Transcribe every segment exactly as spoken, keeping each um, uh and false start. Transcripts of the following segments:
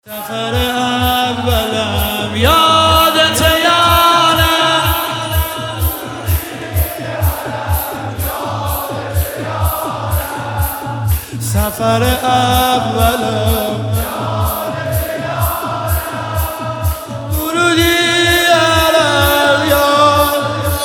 سفر اولم یادت یا نه، سفر اولم ورودی علم یاد،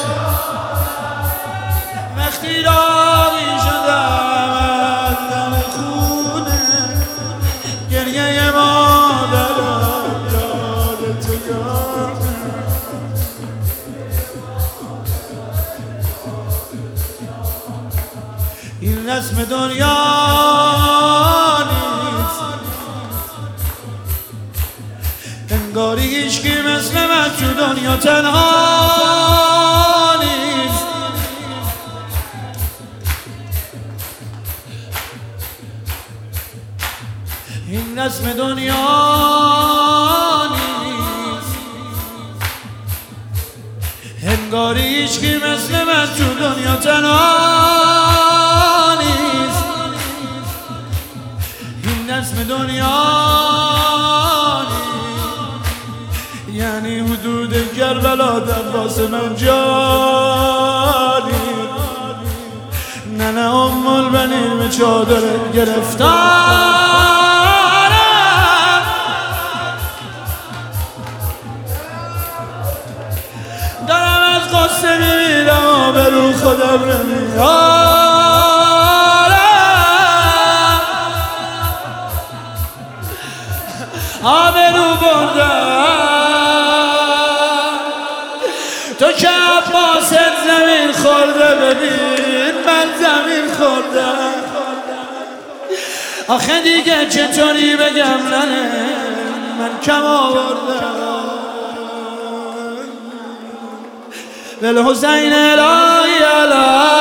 وقتی راقی شدم از دم خونه گریه مادرم یادت یا نه. این رسم دنیا نیست، انگاری هیچکی مثل من تو دنیا تنها نیست. این رسم دنیا نیست، انگاری هیچکی مثل من تو دنیا تنها نیست. این رسم دنیا نیست، یعنی حدود کربلا در واسه من جانی. ننه ام البنین به چادر گرفتارم، دارم از قصه میمیرم و به رو خودم نمیارم. آبرو بردم تو که عباست زمین خورده، ببین من زمین خوردم. آخه دیگه چطوری بگم ننه من کم آوردم. بالحسین الهی علی